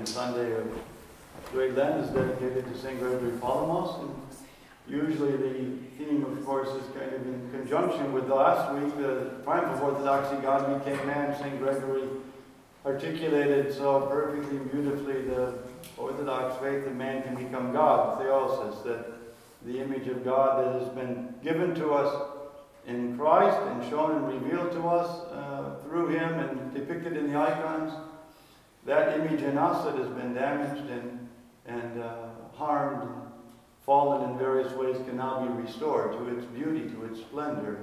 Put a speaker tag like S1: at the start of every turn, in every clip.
S1: Sunday of Great Lent is dedicated to St. Gregory Palamas. And usually the theme, of course, is kind of in conjunction with last week, the triumph of orthodoxy, God became man. St. Gregory articulated so perfectly and beautifully the Orthodox faith that man can become God, theosis, that the image of God that has been given to us in Christ and shown and revealed to us through him and depicted in the icons, that image in us that has been damaged and harmed and fallen in various ways can now be restored to its beauty, to its splendor.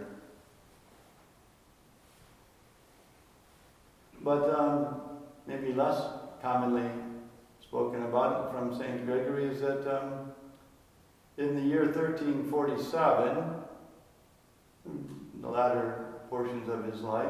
S1: But maybe less commonly spoken about from St. Gregory is that in the year 1347, the latter portions of his life,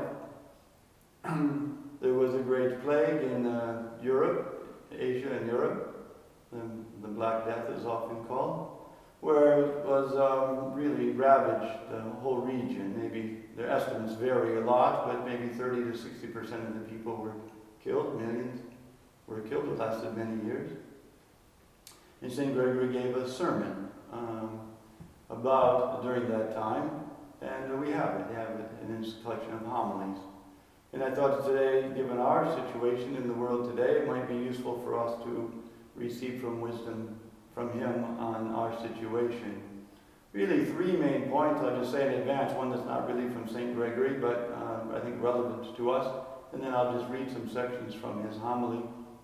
S1: there was a great plague in Europe, Asia and Europe, the Black Death is often called, where it was really ravaged the whole region. Maybe their estimates vary a lot, but maybe 30 to 60% of the people were killed, millions were killed. It lasted many years. And St. Gregory gave a sermon about during that time, and we have it in his collection of homilies. And I thought today, given our situation in the world today, it might be useful for us to receive from wisdom from him on our situation. Really three main points I'll just say in advance, one that's not really from St. Gregory, but I think relevant to us, and then I'll just read some sections from his homily.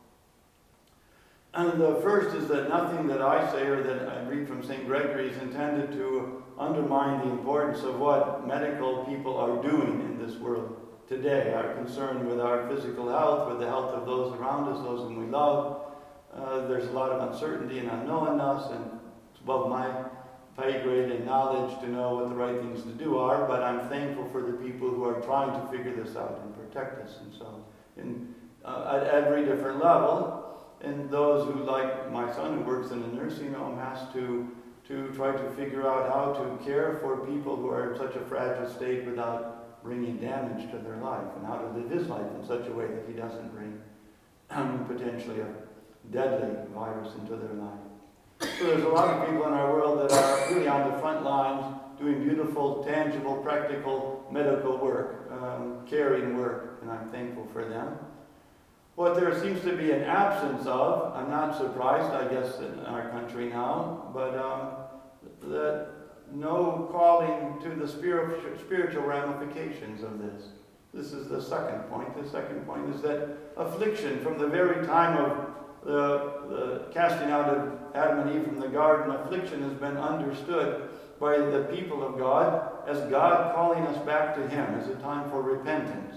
S1: And the first is that nothing that I say or that I read from St. Gregory is intended to undermine the importance of what medical people are doing in this world today. Our concern with our physical health, with the health of those around us, those whom we love. There's a lot of uncertainty and unknownness, and it's above my pay grade and knowledge to know what the right things to do are, but I'm thankful for the people who are trying to figure this out and protect us. And so, at every different level, and those who, like my son who works in a nursing home, has to try to figure out how to care for people who are in such a fragile state without bringing damage to their life, and how to live his life in such a way that he doesn't bring potentially a deadly virus into their life. So there's a lot of people in our world that are really on the front lines doing beautiful, tangible, practical medical work, caring work, and I'm thankful for them. What there seems to be an absence of, I'm not surprised, I guess, in our country now, but that no calling to the spiritual ramifications of this. This is the second point. The second point is that affliction, from the very time of the casting out of Adam and Eve from the garden, affliction has been understood by the people of God as God calling us back to him, as a time for repentance.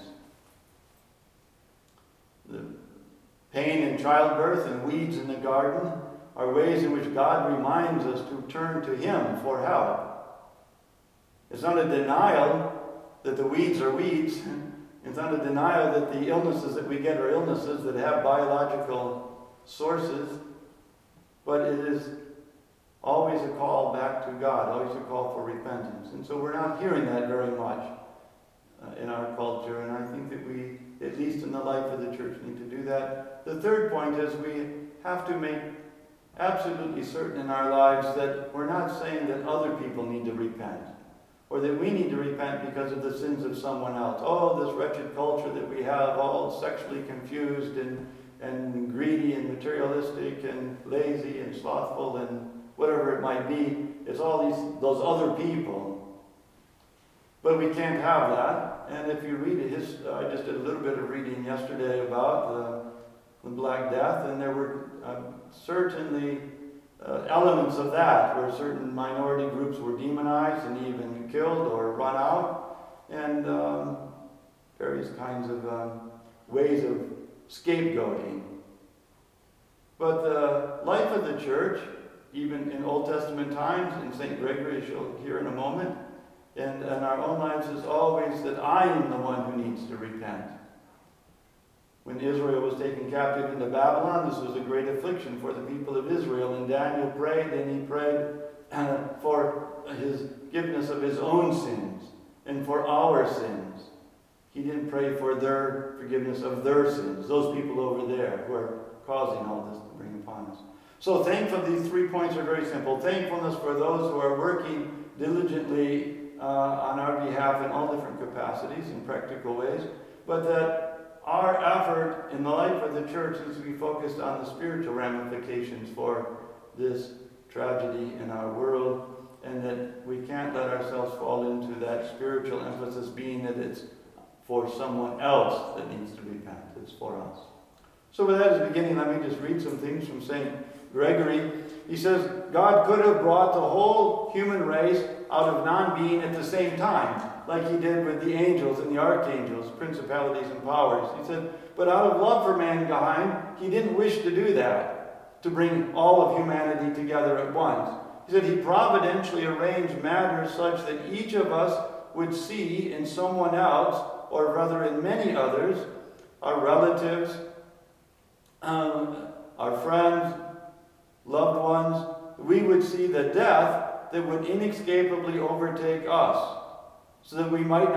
S1: The pain in childbirth and weeds in the garden are ways in which God reminds us to turn to him for help. It's not a denial that the weeds are weeds. It's not a denial that the illnesses that we get are illnesses that have biological sources, but it is always a call back to God, always a call for repentance. And so we're not hearing that very much in our culture, and I think that we, at least in the life of the church, need to do that. The third point is we have to make absolutely certain in our lives that we're not saying that other people need to repent, or that we need to repent because of the sins of someone else. Oh, this wretched culture that we have, all sexually confused and greedy and materialistic and lazy and slothful and whatever it might be. It's all those other people. But we can't have that. And if you read I just did a little bit of reading yesterday about the Black Death, and there were certainly elements of that, where certain minority groups were demonized and even killed or run out, and various kinds of ways of scapegoating. But the life of the church, even in Old Testament times, in St. Gregory, as you'll hear in a moment, and in our own lives, is always that I am the one who needs to repent. When Israel was taken captive into Babylon, this was a great affliction for the people of Israel, and Daniel prayed, and he prayed for his forgiveness of his own sins and for our sins. He didn't pray for their forgiveness of their sins, those people over there who are causing all this to bring upon us. So these 3 points are very simple. Thankfulness for those who are working diligently on our behalf in all different capacities and practical ways, but that our effort in the life of the church is to be focused on the spiritual ramifications for this tragedy in our world, and that we can't let ourselves fall into that spiritual emphasis being that it's for someone else that needs to repent. It's for us. So with that as a beginning, let me just read some things from St. Gregory. He says, God could have brought the whole human race out of non-being at the same time, like he did with the angels and the archangels, principalities and powers. He said, but out of love for mankind, he didn't wish to do that, to bring all of humanity together at once. He said he providentially arranged matters such that each of us would see in someone else, or rather in many others, our relatives, our friends, loved ones, we would see the death that would inescapably overtake us, so that we might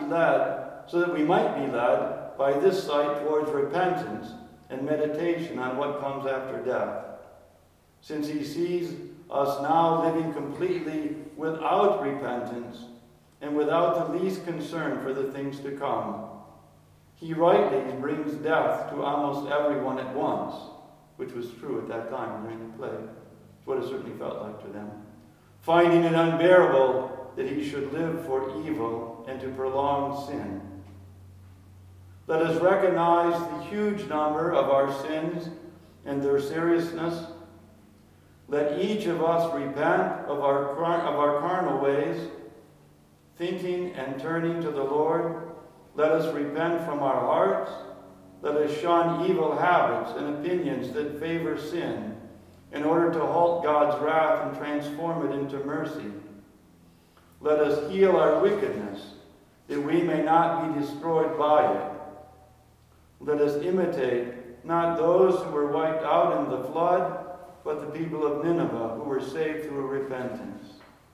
S1: be led by this sight towards repentance and meditation on what comes after death. Since he sees us now living completely without repentance and without the least concern for the things to come, he rightly brings death to almost everyone at once, which was true at that time during the plague. It's what it certainly felt like to them. Finding it unbearable that he should live for evil and to prolong sin. Let us recognize the huge number of our sins and their seriousness. Let each of us repent of our carnal ways, thinking and turning to the Lord. Let us repent from our hearts. Let us shun evil habits and opinions that favor sin, in order to halt God's wrath and transform it into mercy. Let us heal our wickedness, that we may not be destroyed by it. Let us imitate not those who were wiped out in the flood, but the people of Nineveh who were saved through repentance.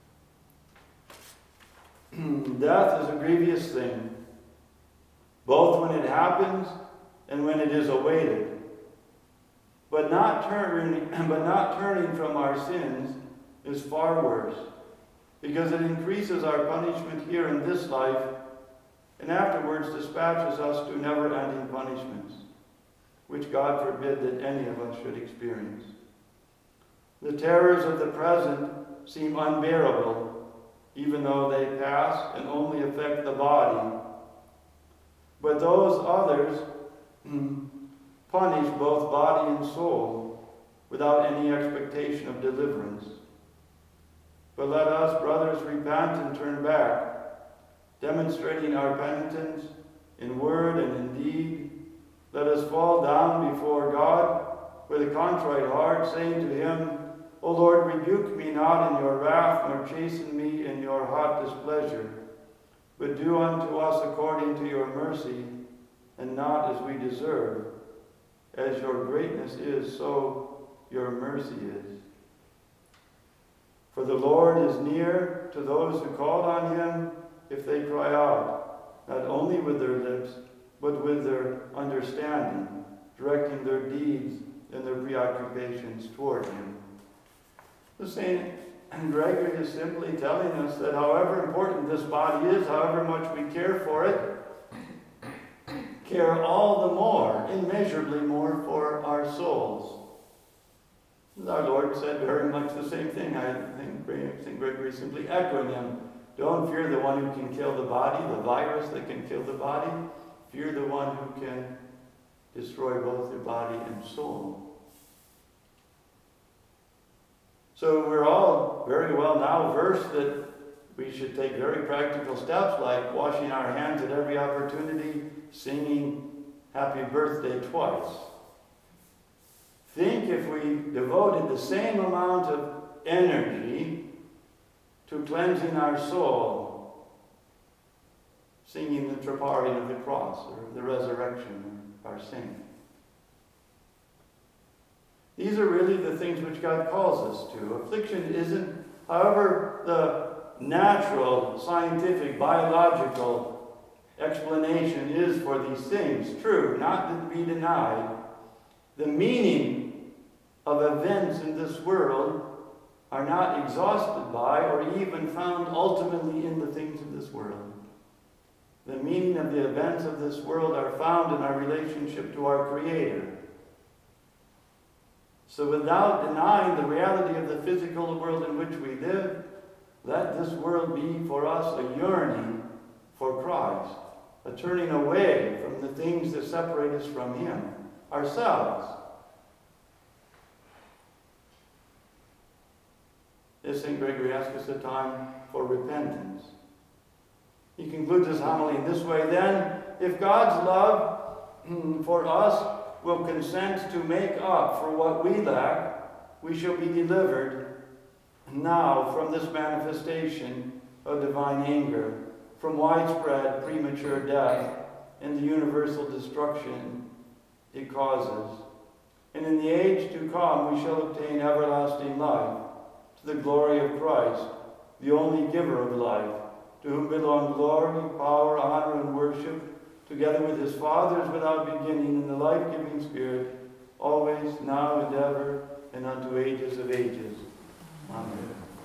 S1: Death is a grievous thing, both when it happens and when it is awaited. But not turning from our sins is far worse, because it increases our punishment here in this life, and afterwards dispatches us to never-ending punishments, which God forbid that any of us should experience. The terrors of the present seem unbearable, even though they pass and only affect the body. But those others punish both body and soul without any expectation of deliverance. But let us, brothers, repent and turn back, demonstrating our penitence in word and in deed. Let us fall down before God with a contrite heart, saying to him, O Lord, rebuke me not in your wrath, nor chasten me in your hot displeasure, but do unto us according to your mercy, and not as we deserve. As your greatness is, so your mercy is. For the Lord is near to those who call on him if they cry out, not only with their lips, but with their understanding, directing their deeds and their preoccupations toward him. The St. Gregory is simply telling us that however important this body is, however much we care for it, care all the more, immeasurably more, for our souls. Our Lord said very much the same thing. I think St. Gregory is simply echoing him. Don't fear the one who can kill the body, the virus that can kill the body. Fear the one who can destroy both the body and soul. So we're all very well now versed that we should take very practical steps like washing our hands at every opportunity, singing happy birthday twice. Think if we devoted the same amount of energy to cleansing our soul, singing the Troparion of the cross or the resurrection of our saint. These are really the things which God calls us to. Affliction isn't, however, the natural, scientific, biological explanation is for these things true, not to be denied. The meaning of events in this world are not exhausted by or even found ultimately in the things of this world. The meaning of the events of this world are found in our relationship to our Creator. So without denying the reality of the physical world in which we live, let this world be for us a yearning for Christ, a turning away from the things that separate us from Him, ourselves. As St. Gregory asks us a time for repentance. He concludes his homily in this way, then, if God's love for us will consent to make up for what we lack, we shall be delivered now from this manifestation of divine anger, from widespread premature death and the universal destruction it causes. And in the age to come we shall obtain everlasting life, to the glory of Christ, the only giver of life, to whom belong glory, power, honor, and worship, together with his fathers without beginning, in the life-giving Spirit, always, now, and ever, and unto ages of ages. Amen.